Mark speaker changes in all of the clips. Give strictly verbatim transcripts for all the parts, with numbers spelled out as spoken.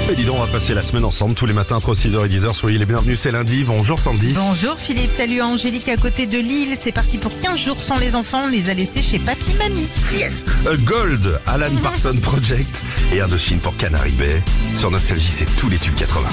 Speaker 1: Et dis donc, on va passer la semaine ensemble tous les matins entre six heures et dix heures. Soyez les bienvenus, c'est lundi. Bonjour Sandy.
Speaker 2: Bonjour Philippe, salut Angélique à côté de Lille. C'est parti pour quinze jours sans les enfants. On les a laissés chez Papy Mamie.
Speaker 1: Yes. A Gold, Alan Parsons Project et Indochine pour Canary Bay. Sur Nostalgie, c'est tous les tubes quatre-vingts.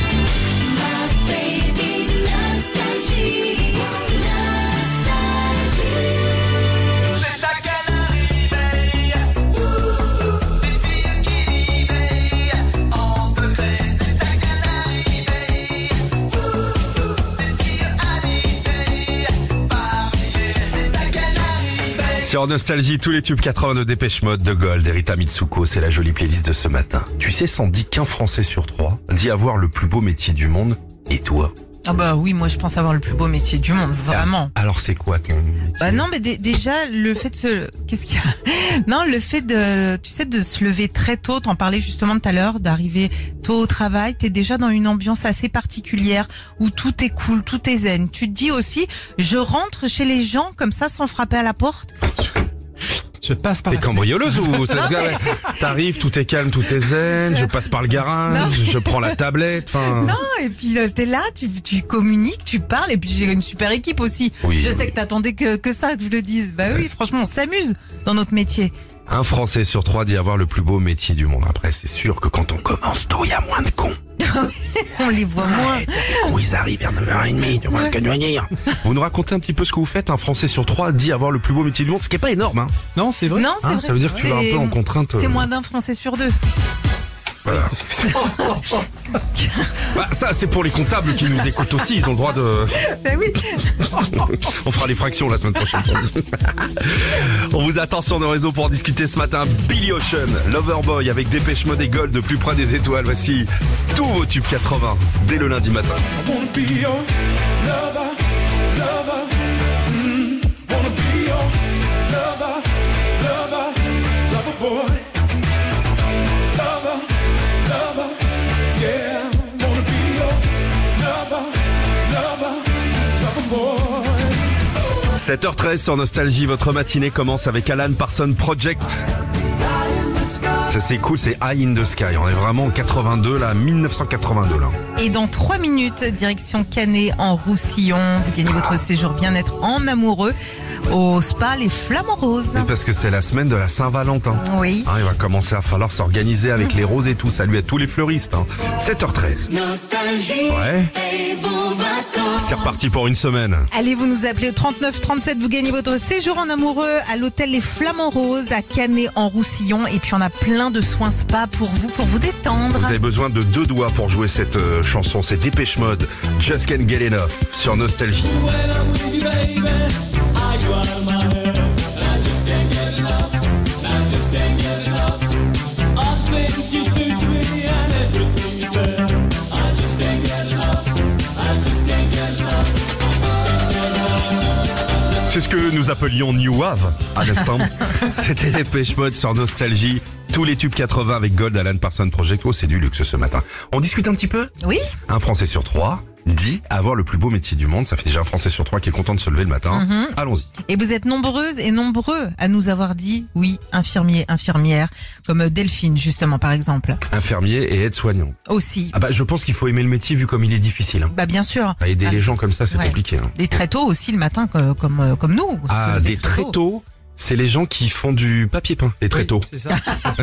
Speaker 1: Sur Nostalgie, tous les tubes quatre-vingts de Dépêche Mode, de Gold et Rita Mitsuko, c'est la jolie playlist de ce matin. Tu sais, Sandy, qu'un Français sur trois dit avoir le plus beau métier du monde. Et toi?
Speaker 2: Ah bah oui, moi je pense avoir le plus beau métier du monde, vraiment.
Speaker 1: Ah, alors c'est quoi ton métier?
Speaker 2: Bah non, mais d- déjà le fait de se, qu'est-ce qu'il y a Non, le fait de, tu sais, de se lever très tôt. T'en parlais justement tout à l'heure, d'arriver tôt au travail. T'es déjà dans une ambiance assez particulière où tout est cool, tout est zen. Tu te dis aussi, je rentre chez les gens comme ça sans frapper à la porte.
Speaker 1: Je passe par. T'es cambrioleuse ou ça, mais... T'arrives, tout est calme, tout est zen. Je passe par le garage, non. Je prends la tablette. Enfin.
Speaker 2: Non, et puis euh, t'es là, tu, tu communiques, tu parles, et puis j'ai une super équipe aussi.
Speaker 1: Oui,
Speaker 2: je
Speaker 1: oui.
Speaker 2: sais que t'attendais que que ça, que je le dise. Bah oui, franchement, on s'amuse dans notre métier.
Speaker 1: Un Français sur trois dit avoir le plus beau métier du monde. Après, c'est sûr que quand on commence tôt, il y a moins de cons.
Speaker 2: On les voit moins.
Speaker 1: Les cons, ils arrivent vers neuf heures trente, tu vois ce que je veux dire. Vous nous racontez un petit peu ce que vous faites. Un Français sur trois dit avoir le plus beau métier du monde, ce qui est pas énorme, hein.
Speaker 3: Non, c'est vrai.
Speaker 2: Non, c'est
Speaker 1: Hein,
Speaker 2: vrai.
Speaker 1: ça veut dire que tu vas un peu en contrainte.
Speaker 2: C'est
Speaker 1: euh,
Speaker 2: moins d'un Français sur deux.
Speaker 1: Voilà. Bah, ça, c'est pour les comptables qui nous écoutent aussi. Ils ont le droit de...
Speaker 2: Bah oui.
Speaker 1: On fera les fractions la semaine prochaine. On vous attend sur nos réseaux pour en discuter ce matin. Billy Ocean, Loverboy avec Dépêche Mode et Gold de plus près des étoiles. Voici tous vos tubes quatre-vingts dès le lundi matin.
Speaker 4: I wanna be your lover, lover. Mm, wanna be your lover, lover, lover boy. Lover, lover, yeah. Wanna be your lover, lover, lover boy.
Speaker 1: sept heures treize sur Nostalgie, votre matinée commence avec Alan Parsons Project. Ça c'est cool, c'est High in the Sky. On est vraiment en quatre-vingt-deux là, dix-neuf cent quatre-vingt-deux là.
Speaker 2: Et dans trois minutes, direction Canet en Roussillon. Vous gagnez votre séjour bien-être en amoureux au spa Les Flamants Roses.
Speaker 1: C'est parce que c'est la semaine de la Saint-Valentin.
Speaker 2: Oui.
Speaker 1: Hein, il va commencer à falloir s'organiser avec les roses et tout. Salut à tous les fleuristes. Hein. sept heures treize.
Speaker 4: Nostalgie.
Speaker 1: Ouais.
Speaker 4: Et vos vacances.
Speaker 1: C'est reparti pour une semaine.
Speaker 2: Allez, vous nous appelez au trente-neuf trente-sept, vous gagnez votre séjour en amoureux à l'hôtel Les Flamants Roses à Canet en Roussillon. Et puis on a plein de soins spa pour vous, pour vous détendre.
Speaker 1: Vous avez besoin de deux doigts pour jouer cette euh, chanson. C'est Dépêche Mode, Just Can't Get Enough sur Nostalgie.
Speaker 5: When I'm with you, baby, I go out of my head, and I just can't get enough, and I just can't get enough. All the things you do to me and everything you say, I just can't get enough, I just can't get enough, I just can't get enough.
Speaker 1: C'est ce que nous appelions New Wave à l'instant. C'était Dépêche Mode sur Nostalgie. Tous les tubes quatre-vingts avec Gold, Alan Parsons Project. Oh, c'est du luxe ce matin. On discute un petit peu?
Speaker 2: Oui.
Speaker 1: Un Français sur trois dit avoir le plus beau métier du monde. Ça fait déjà un Français sur trois qui est content de se lever le matin.
Speaker 2: Mm-hmm.
Speaker 1: Allons-y.
Speaker 2: Et vous êtes nombreuses et nombreux à nous avoir dit oui, infirmier, infirmière, comme Delphine justement par exemple.
Speaker 1: Infirmier et aide-soignant.
Speaker 2: Aussi.
Speaker 1: Ah bah, je pense qu'il faut aimer le métier vu comme il est difficile. Hein.
Speaker 2: Bah bien sûr.
Speaker 1: À aider
Speaker 2: Ah,
Speaker 1: les gens comme ça, c'est
Speaker 2: ouais.
Speaker 1: compliqué. Hein.
Speaker 2: Des très tôt aussi le matin comme comme, comme nous.
Speaker 1: Ah,
Speaker 2: Se lever
Speaker 1: des très tôt, c'est les gens qui font du papier peint. Des très tôt.
Speaker 3: C'est ça.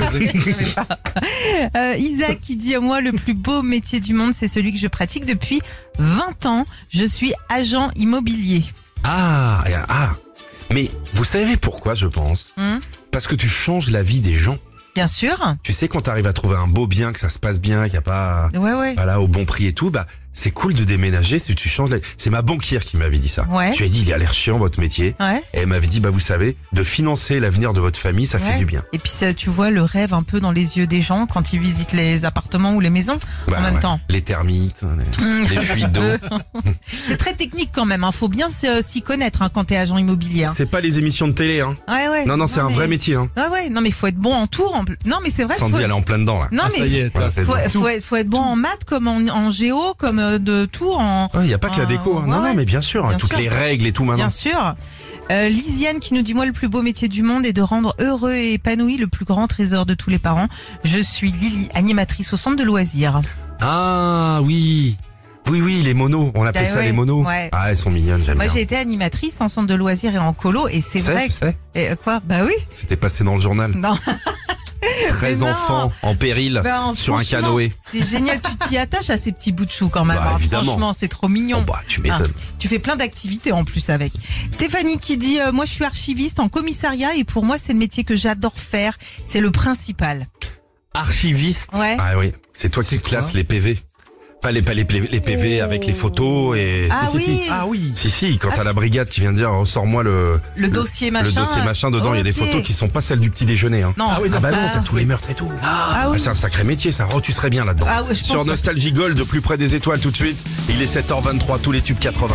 Speaker 2: Euh, Isaac qui dit à moi le plus beau métier du monde, c'est celui que je pratique depuis vingt ans. Je suis agent immobilier.
Speaker 1: Ah, ah. Mais vous savez pourquoi, je pense?
Speaker 2: Hum,
Speaker 1: Parce que tu changes la vie des gens.
Speaker 2: Bien sûr.
Speaker 1: Tu sais, quand t'arrives à trouver un beau bien, que ça se passe bien, qu'il n'y a pas,
Speaker 2: Ouais ouais.
Speaker 1: voilà, au bon prix et tout, bah, c'est cool de déménager si tu changes la... C'est ma banquière qui m'avait dit ça.
Speaker 2: Ouais.
Speaker 1: Je lui ai dit, il a l'air chiant votre métier.
Speaker 2: Ouais.
Speaker 1: Et elle m'avait dit, bah, vous savez, de financer l'avenir de votre famille, ça fait
Speaker 2: Ouais.
Speaker 1: du bien.
Speaker 2: Et puis ça, tu vois le rêve un peu dans les yeux des gens quand ils visitent les appartements ou les maisons
Speaker 1: Bah,
Speaker 2: en même
Speaker 1: ouais.
Speaker 2: temps.
Speaker 1: Les termites, les,
Speaker 2: Mmh,
Speaker 1: les
Speaker 2: un
Speaker 1: fuites
Speaker 2: petit
Speaker 1: d'eau.
Speaker 2: peu. C'est très technique quand même, hein. Faut bien s'y s'y connaître hein, quand t'es agent immobilier. Hein.
Speaker 1: C'est pas les émissions de télé, hein.
Speaker 2: Ouais ouais.
Speaker 1: Non, non, c'est un
Speaker 2: mais-
Speaker 1: vrai métier, hein.
Speaker 2: Ouais ouais. Non mais faut être bon en tout. En... Non mais c'est vrai.
Speaker 1: Sandy,
Speaker 2: faut...
Speaker 1: elle est en plein dedans, là.
Speaker 2: Non
Speaker 3: Ah,
Speaker 2: mais
Speaker 3: ça y est,
Speaker 1: Voilà,
Speaker 3: t'as-
Speaker 1: c'est
Speaker 2: faut,
Speaker 1: bon.
Speaker 2: faut, être, faut être bon en maths comme en, en géo, comme euh, de tout en.
Speaker 1: Il n'y a pas que la
Speaker 2: en-
Speaker 1: déco. Hein.
Speaker 2: ouais,
Speaker 1: Non, non,
Speaker 2: ouais.
Speaker 1: mais bien sûr,
Speaker 2: Bien
Speaker 1: toutes
Speaker 2: sûr.
Speaker 1: les règles et tout maintenant.
Speaker 2: Bien sûr. Euh, Lisiane qui nous dit, moi le plus beau métier du monde est de rendre heureux et épanoui le plus grand trésor de tous les parents. Je suis Lily, animatrice au centre de loisirs.
Speaker 1: Ah oui. Oui, oui, les monos. On appelle
Speaker 2: Ah
Speaker 1: ça
Speaker 2: ouais,
Speaker 1: les monos.
Speaker 2: ouais.
Speaker 1: Ah, elles sont mignonnes, j'aime
Speaker 2: Moi
Speaker 1: bien.
Speaker 2: j'ai été animatrice en centre de loisirs et en colo et c'est
Speaker 1: Tu sais,
Speaker 2: vrai.
Speaker 1: tu sais,
Speaker 2: Et, euh, quoi? Bah oui.
Speaker 1: c'était passé dans le journal.
Speaker 2: Non.
Speaker 1: treize
Speaker 2: Mais non.
Speaker 1: enfants en péril
Speaker 2: Ben,
Speaker 1: sur un
Speaker 2: franchement,
Speaker 1: canoë.
Speaker 2: C'est génial, tu t'y attaches à ces petits bouts de chou quand même.
Speaker 1: Bah,
Speaker 2: hein.
Speaker 1: évidemment.
Speaker 2: Franchement, c'est trop mignon.
Speaker 1: Oh, bah, tu m'étonnes.
Speaker 2: Ah, tu fais plein d'activités en plus avec. Stéphanie qui dit, euh, moi je suis archiviste en commissariat et pour moi c'est le métier que j'adore faire. C'est le principal.
Speaker 1: Archiviste.
Speaker 2: Ouais.
Speaker 1: Ah oui, c'est toi qui classes les P V. Pas les, pas les, les P V avec les photos et...
Speaker 2: Ah
Speaker 1: si, si,
Speaker 2: oui.
Speaker 1: si.
Speaker 2: Ah
Speaker 1: oui. Si, si, quand
Speaker 2: Ah,
Speaker 1: t'as la brigade qui vient dire, ressors-moi le...
Speaker 2: Le dossier machin.
Speaker 1: Le dossier machin, dedans, il y a des
Speaker 2: Ok.
Speaker 1: photos qui sont pas celles du petit déjeuner. Hein.
Speaker 2: Non.
Speaker 1: Ah oui, non, bah non,
Speaker 2: Ah,
Speaker 1: t'as tous les meurtres et tout.
Speaker 2: Ah
Speaker 1: Ah,
Speaker 2: oui.
Speaker 1: c'est un sacré métier, ça. Oh, tu serais bien là-dedans.
Speaker 2: Ah ouais, je
Speaker 1: Sur
Speaker 2: pense,
Speaker 1: Nostalgie Gold, de plus près des étoiles tout de suite. Il est sept heures vingt-trois, tous les tubes quatre-vingts.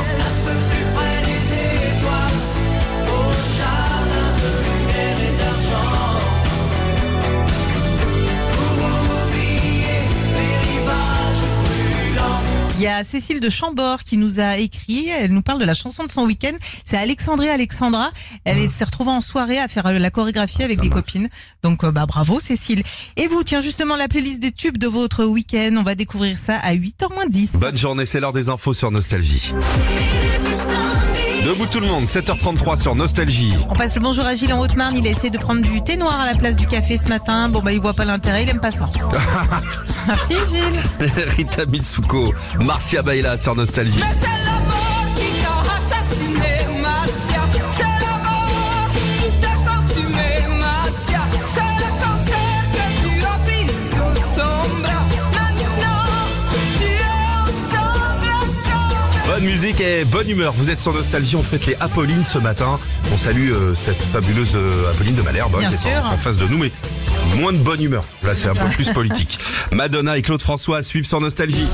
Speaker 2: Il y a Cécile de Chambord qui nous a écrit, elle nous parle de la chanson de son week-end. C'est Alexandrie Alexandra. Elle est- s'est retrouvée en soirée à faire la chorégraphie avec
Speaker 1: Ça
Speaker 2: des
Speaker 1: marche.
Speaker 2: copines. Donc euh, bah bravo Cécile. Et vous, tiens justement la playlist des tubes de votre week-end. On va découvrir ça à huit heures moins dix.
Speaker 1: Bonne journée, c'est l'heure des infos sur Nostalgie. Debout tout le monde, sept heures trente-trois sur Nostalgie.
Speaker 2: On passe le bonjour à Gilles en Haute-Marne. Il a essayé de prendre du thé noir à la place du café ce matin. Bon bah il voit pas l'intérêt, il aime pas ça. Merci Gilles.
Speaker 1: Rita Mitsuko, Marcia Baila sur Nostalgie.
Speaker 3: Mais c'est l'amour qui t'a assassiné, Mathia. C'est l'amour qui t'a consumé, Mathia. C'est le cancer que tu as pris sous ton bras. Maintenant, tu es ensemble, ensemble.
Speaker 1: Bonne musique et bonne humeur. Vous êtes sur Nostalgie, on fête les Apolline ce matin. On salue euh, cette fabuleuse euh, Apolline de Malherbe hein,
Speaker 2: Bien
Speaker 1: qui est
Speaker 2: sûr.
Speaker 1: en, en face de nous, mais moins de bonne humeur. Là, c'est un peu plus politique. Madonna et Claude François à suivre sur Nostalgie.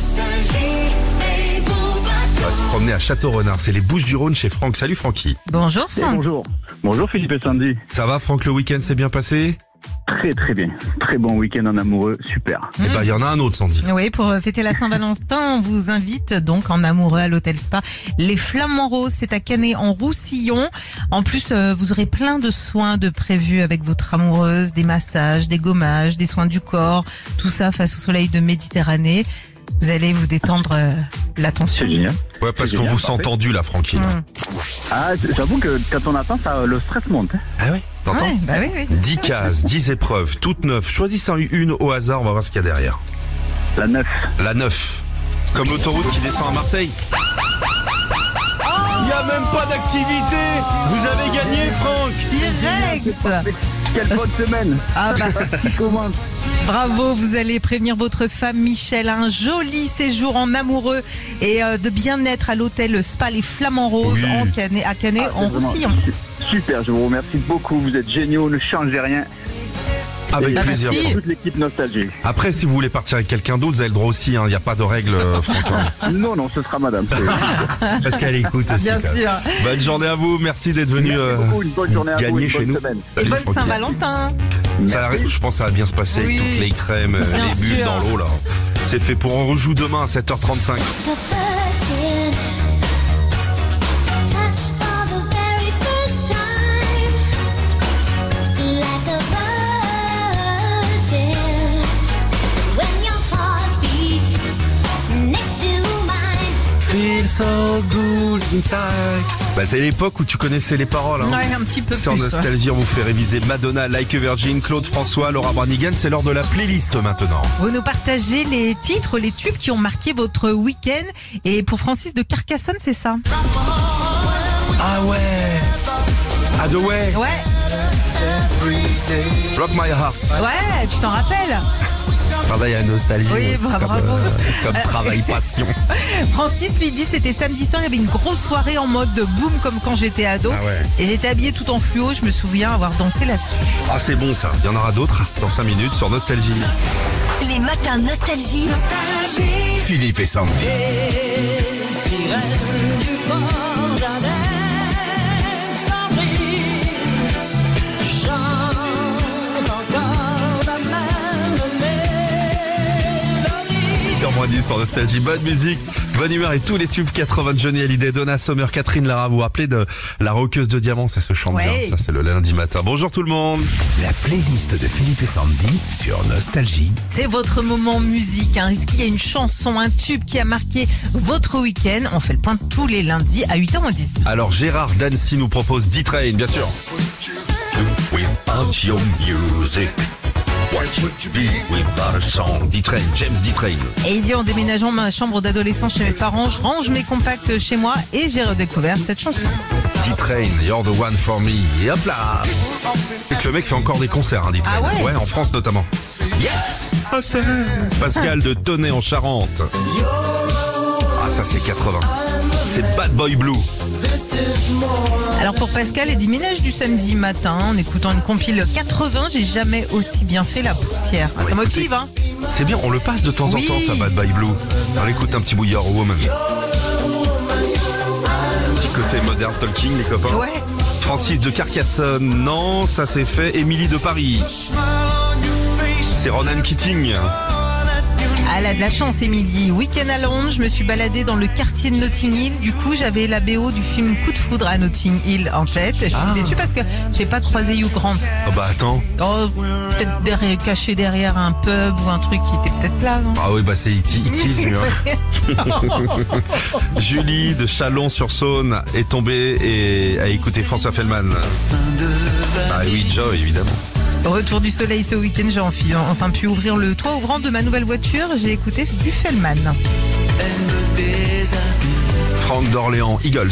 Speaker 1: On va se promener à Château-Renard. C'est les Bouches-du-Rhône chez Franck. Salut Francky.
Speaker 2: Bonjour
Speaker 6: Et
Speaker 2: Franck.
Speaker 6: bonjour. Bonjour Philippe et Sandy.
Speaker 1: Ça va Franck, le week-end s'est bien passé?
Speaker 6: Très très bien. Très bon week-end en amoureux. Super.
Speaker 1: Eh ben, il y en a un autre, Sandy.
Speaker 2: Oui, pour fêter la Saint-Valentin, on vous invite donc en amoureux à l'hôtel Spa. Les Flamants Roses, c'est à Canet en Roussillon. En plus, euh, vous aurez plein de soins de prévus avec votre amoureuse, des massages, des gommages, des soins du corps, tout ça face au soleil de Méditerranée. Vous allez vous détendre euh, la tension.
Speaker 6: C'est génial.
Speaker 1: Ouais, parce
Speaker 6: C'est
Speaker 1: qu'on
Speaker 6: génial,
Speaker 1: vous sent
Speaker 6: parfait.
Speaker 1: tendu là, Francky. là.
Speaker 2: Mmh.
Speaker 6: Ah, j'avoue que quand on attend, ça, le stress monte. hein.
Speaker 1: Ah oui, t'entends?
Speaker 2: Ouais, bah oui, oui.
Speaker 1: dix cases, dix épreuves, toutes neuves. Choisissez une au hasard, on va voir ce qu'il y a derrière.
Speaker 6: La neuf.
Speaker 1: La neuf. Comme l'autoroute qui descend à Marseille. Il n'y a même pas d'activité. Vous avez gagné, Franck.
Speaker 2: Direct.
Speaker 6: Quelle bonne semaine.
Speaker 2: Ah bah,
Speaker 6: Qui commence.
Speaker 2: bravo, vous allez prévenir votre femme Michel à un joli séjour en amoureux et euh, de bien-être à l'hôtel Spa Les Flamants Roses
Speaker 1: Oui.
Speaker 2: en Canet, à Canet
Speaker 6: Ah,
Speaker 2: en
Speaker 6: c'est vraiment
Speaker 2: Roussillon.
Speaker 6: Super, je vous remercie beaucoup. Vous êtes géniaux, ne changez rien.
Speaker 1: Avec
Speaker 6: Et
Speaker 1: plaisir,
Speaker 2: merci.
Speaker 1: Franck.
Speaker 6: Toute l'équipe Nostalgie.
Speaker 1: Après, si vous voulez partir avec quelqu'un d'autre, vous avez le droit aussi. Il n'y a pas de règle, euh, Franck.
Speaker 6: Non, non, ce sera madame. C'est-
Speaker 1: Parce qu'elle écoute aussi.
Speaker 2: Bien
Speaker 1: quand même.
Speaker 2: sûr.
Speaker 1: Bonne journée à vous. Merci d'être venu
Speaker 6: Merci
Speaker 1: euh,
Speaker 6: beaucoup, une bonne journée à vous,
Speaker 1: gagner
Speaker 6: une
Speaker 1: chez
Speaker 6: bonne
Speaker 1: nous.
Speaker 6: semaine.
Speaker 2: Et
Speaker 1: Salut,
Speaker 2: bonne
Speaker 1: Francky.
Speaker 2: Saint-Valentin.
Speaker 1: Ça,
Speaker 6: Merci.
Speaker 1: je pense que ça va bien se passer
Speaker 2: Oui.
Speaker 1: avec toutes les crèmes, euh,
Speaker 2: Bien
Speaker 1: les bulles
Speaker 2: sûr.
Speaker 1: dans l'eau là. C'est fait pour on rejoue demain à sept heures trente-cinq. Feel so good inside. Bah, c'est l'époque où tu connaissais les paroles. Hein.
Speaker 2: Ouais, un petit peu
Speaker 1: Sur
Speaker 2: plus. ouais.
Speaker 1: Nostalgie, on vous fait réviser Madonna, Like a Virgin, Claude François, Laura Branigan. C'est l'heure de la playlist maintenant.
Speaker 2: Vous nous partagez les titres, les tubes qui ont marqué votre week-end. Et pour Francis de Carcassonne, c'est ça.
Speaker 1: Ah ouais. Ah de ouais.
Speaker 2: Ouais,
Speaker 1: Rock My Heart.
Speaker 2: ouais, tu t'en rappelles.
Speaker 1: Travail à Nostalgie.
Speaker 2: Oui,
Speaker 1: c'est
Speaker 2: bah,
Speaker 1: comme,
Speaker 2: bravo.
Speaker 1: euh, comme travail passion.
Speaker 2: Francis lui dit c'était samedi soir, il y avait une grosse soirée en mode de boom comme quand j'étais ado.
Speaker 1: Ah ouais.
Speaker 2: Et j'étais habillée tout en fluo, je me souviens avoir dansé là-dessus.
Speaker 1: Ah c'est bon ça. Il y en aura d'autres dans cinq minutes sur Nostalgie.
Speaker 7: Les matins nostalgie.
Speaker 1: Philippe et Sandy.
Speaker 3: Sirène du port d'Aden, Saint-Brieuc, chante encore la même mélodie.
Speaker 1: huit heures quatre-vingt-dix sur Nostalgie. Bonne musique, bonne humeur et tous les tubes quatre-vingts de Johnny Hallyday, Donna Summer, Catherine Lara. Vous vous rappelez de la roqueuse de diamant, ça se chante
Speaker 2: Ouais.
Speaker 1: bien. Ça, c'est le lundi matin. Bonjour tout le monde.
Speaker 8: La playlist de Philippe et Sandy sur Nostalgie.
Speaker 2: C'est votre moment musique. Hein. Est-ce qu'il y a une chanson, un tube qui a marqué votre week-end? On fait le point tous les lundis à huit heures moins dix.
Speaker 1: Alors Gérard Dancy nous propose D-Train, bien sûr. Without your music, what would you be without a song? D-Train, James D-Train.
Speaker 2: Et il dit en déménageant ma chambre d'adolescent chez mes parents, je range mes compacts chez moi et j'ai redécouvert cette chanson.
Speaker 1: D-Train, you're the one for me. Et hop là. Et que le mec fait encore des concerts, hein, D-Train.
Speaker 2: Ah ouais
Speaker 1: en France notamment. Yes. Pascal de Tonnet en Charente. Ah, ça c'est quatre-vingts. C'est Bad Boy Blue.
Speaker 2: Alors pour Pascal, il dit ménage du samedi matin en écoutant une compile quatre-vingts, j'ai jamais aussi bien fait la poussière.
Speaker 1: Ah ouais,
Speaker 2: Ça motive, hein?
Speaker 1: C'est bien, on le passe de temps
Speaker 2: Oui.
Speaker 1: en temps, ça Bad Boy Blue. On écoute un petit bout Your Woman. Petit côté modern talking, les copains.
Speaker 2: Ouais.
Speaker 1: Francis de Carcassonne, non, ça c'est fait. Émilie de Paris. C'est Ronan Keating.
Speaker 2: Ah, elle a de la chance, Émilie. Week-end à Londres, je me suis baladée dans le quartier de Notting Hill. Du coup, j'avais la B O du film Coup de foudre à Notting Hill en tête. Je suis
Speaker 1: Ah.
Speaker 2: déçue parce que j'ai pas croisé Hugh Grant.
Speaker 1: Ah bah attends.
Speaker 2: Oh, peut-être derrière, caché derrière un pub ou un truc qui était peut-être là, non?
Speaker 1: Ah oui, bah c'est E T, E T, lui, hein. Julie de Chalon-sur-Saône est tombée et a écouté François Fellman. Ah oui, Joe, évidemment.
Speaker 2: Au retour du soleil ce week-end, j'ai enfi- enfin pu ouvrir le toit ouvrant de ma nouvelle voiture. J'ai écouté du Fellman.
Speaker 1: Franck d'Orléans, Eagles.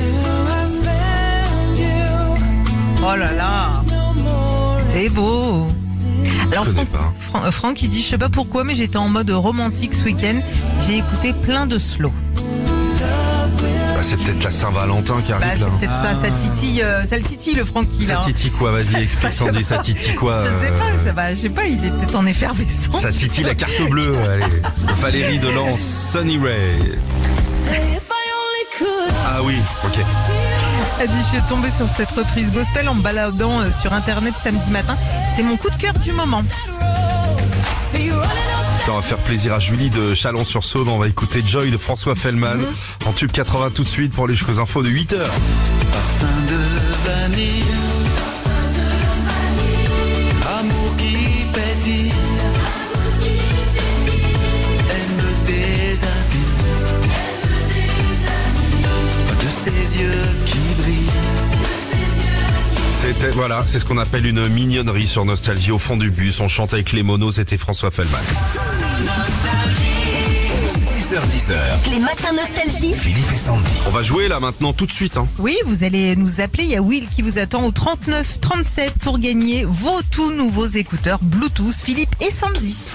Speaker 2: Oh là là, c'est beau. Alors
Speaker 1: connais
Speaker 2: Franck,
Speaker 1: pas.
Speaker 2: Fran- euh, Franck, il dit, je sais pas pourquoi, mais j'étais en mode romantique ce week-end. J'ai écouté plein de slow.
Speaker 1: Bah, c'est peut-être la Saint-Valentin qui
Speaker 2: Bah,
Speaker 1: arrive là.
Speaker 2: c'est peut-être ça, ça titille, euh, ça le titille le Francky
Speaker 1: Ça
Speaker 2: là.
Speaker 1: titille quoi? Vas-y, explique Sandy, ça titille quoi?
Speaker 2: Je sais
Speaker 1: euh,
Speaker 2: pas, ça va, je sais pas, il est peut-être en effervescence.
Speaker 1: Ça titille la carte bleue, allez. Valérie de Lens, Sunny Ray. Ah oui, ok.
Speaker 2: Elle dit, je suis tombée sur cette reprise gospel en me baladant euh, sur internet samedi matin. C'est mon coup de cœur du moment.
Speaker 1: On va faire plaisir à Julie de Chalon-sur-Saône. On va écouter Joy de François Fellman. En tube quatre-vingts tout de suite pour les jusqu'aux infos de huit heures.
Speaker 5: Amour qui pétille, elle me déshabille, de ses yeux qui brillent.
Speaker 1: C'était, voilà, c'est ce qu'on appelle une mignonnerie sur Nostalgie. Au fond du bus, on chante avec les monos, c'était François Fellman.
Speaker 8: six heures dix.
Speaker 7: Les matins Nostalgie.
Speaker 8: Philippe et Sandy.
Speaker 1: On va jouer là maintenant tout de suite, hein.
Speaker 2: Oui, vous allez nous appeler. Il y a Will qui vous attend au trente-neuf trente-sept pour gagner vos tout nouveaux écouteurs Bluetooth Philippe et Sandy.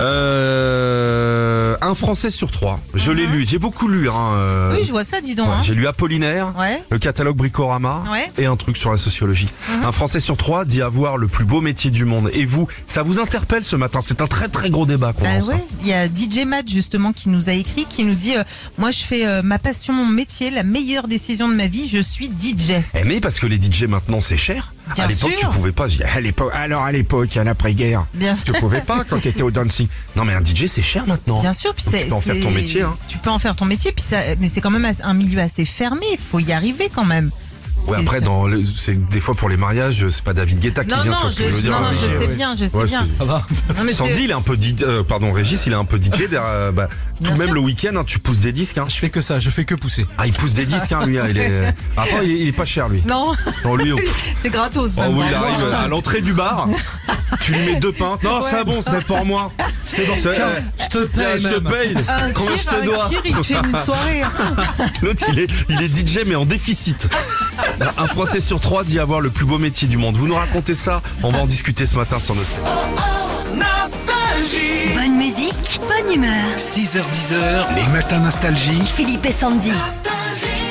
Speaker 1: Euh, un Français sur trois. Je l'ai lu, j'ai beaucoup lu, hein. euh,
Speaker 2: Oui, je vois ça, dis donc.
Speaker 1: ouais,
Speaker 2: hein.
Speaker 1: j'ai lu Apollinaire,
Speaker 2: Ouais.
Speaker 1: le catalogue Bricorama
Speaker 2: Ouais.
Speaker 1: et un truc sur la sociologie. Un Français sur trois dit avoir le plus beau métier du monde. Et vous, ça vous interpelle ce matin? C'est un très très gros débat qu'on
Speaker 2: Bah
Speaker 1: lance,
Speaker 2: ouais,
Speaker 1: hein.
Speaker 2: il y a D J Matt justement qui nous a écrit, qui nous dit euh, moi je fais euh, ma passion, mon métier, la meilleure décision de ma vie, je suis D J.
Speaker 1: Eh mais parce que les D J maintenant c'est cher.
Speaker 2: Bien
Speaker 1: à l'époque
Speaker 2: sûr.
Speaker 1: tu pouvais pas. Je dis, à l'époque, alors à l'époque, à l'après-guerre,
Speaker 2: Bien
Speaker 1: tu
Speaker 2: sûr.
Speaker 1: pouvais pas quand tu étais au dancing. Non mais un D J c'est cher maintenant.
Speaker 2: Bien sûr, puis
Speaker 1: Donc,
Speaker 2: c'est,
Speaker 1: tu peux en faire
Speaker 2: c'est-
Speaker 1: ton métier, hein.
Speaker 2: Tu peux en faire ton métier, puis ça, mais c'est quand même as- un milieu assez fermé. Il faut y arriver quand même.
Speaker 1: Ouais,
Speaker 2: C'est-
Speaker 1: après dans le, c'est des fois pour les mariages, c'est pas David Guetta qui
Speaker 2: Non,
Speaker 1: vient,
Speaker 2: non,
Speaker 1: tu vois ce
Speaker 2: je,
Speaker 1: que je veux dire.
Speaker 2: non, non,
Speaker 1: hein.
Speaker 2: je
Speaker 1: Ouais,
Speaker 2: sais
Speaker 1: ouais.
Speaker 2: bien, je sais
Speaker 1: Ouais,
Speaker 2: bien.
Speaker 1: c'est-
Speaker 2: Non, mais
Speaker 1: Sandy,
Speaker 2: c'est-
Speaker 1: il est un peu D J, euh, pardon Régis, il est un peu D J derrière, euh, bah, tout
Speaker 2: Bien
Speaker 1: même
Speaker 2: sûr.
Speaker 1: le week-end, hein, tu pousses des disques, hein.
Speaker 9: Je fais que ça, je fais que pousser.
Speaker 1: Ah, il pousse des disques, hein, lui, hein, il est, après, il est, il est pas cher, lui.
Speaker 2: Non,
Speaker 1: Non, lui, on-
Speaker 2: c'est gratos.
Speaker 1: oh,
Speaker 2: même
Speaker 1: oui,
Speaker 2: pour
Speaker 1: il
Speaker 2: moi.
Speaker 1: arrive à l'entrée du bar, tu lui mets deux pintes. Non,
Speaker 2: Ouais.
Speaker 1: c'est bon, c'est pour moi. C'est bon, c'est,
Speaker 9: Tiens, je te
Speaker 1: tiens,
Speaker 9: paye
Speaker 1: je te
Speaker 9: même.
Speaker 1: paye.
Speaker 2: Un
Speaker 1: Combien
Speaker 2: kir,
Speaker 1: je te
Speaker 2: un
Speaker 1: dois?
Speaker 2: kir, il te fait une soirée. hein.
Speaker 1: L'autre, il est, il est D J, mais en déficit. Un Français sur trois dit avoir le plus beau métier du monde. Vous nous racontez ça? On va en discuter ce matin sur notre.
Speaker 5: Nostalgie.
Speaker 7: Bonne musique, bonne humeur.
Speaker 8: six heures dix. Les matins Nostalgie.
Speaker 7: Philippe et Sandy.
Speaker 5: Nostalgie.